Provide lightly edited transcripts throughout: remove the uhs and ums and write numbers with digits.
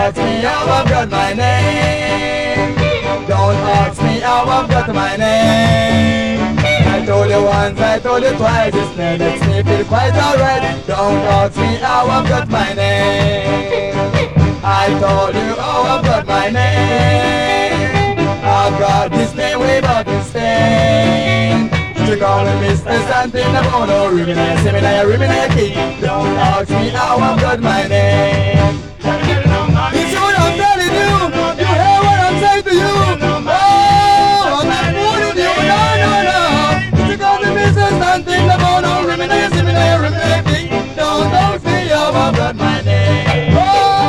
ask me how I've got my name. Don't ask me how I've got my name. I told you once, I told you twice, it's not makes me feel quite alright. Don't ask me how I've got my name. I told you how I've got my name. I've got this name way back in Spain. You call me Mr. Something about no Ruminaya, Seminaya, Ruminaya King. Don't ask me how I've got my name. You see what I'm telling you? You hear what I'm saying to you? Oh, I'm not fooling you, no. You call me Mr. Something about no Ruminaya, Seminaya, Ruminaya King. Don't ask me how I've got my name.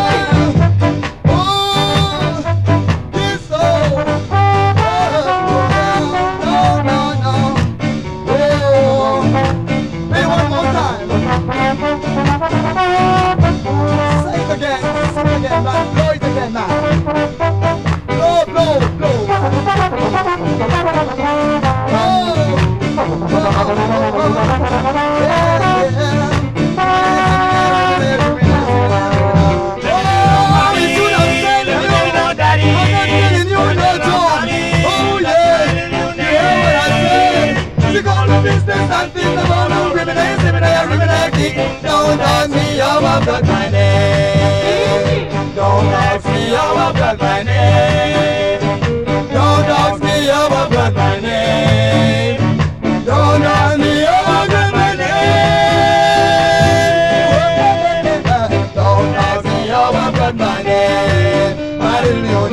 Blow it again now. Blow, blow, blow. Don't ask me how I've got my name. Don't ask me how I've got my name. Don't ask me how I've got my name. Don't ask me how I've got my name. Don't ask me how I've got my name. I didn't know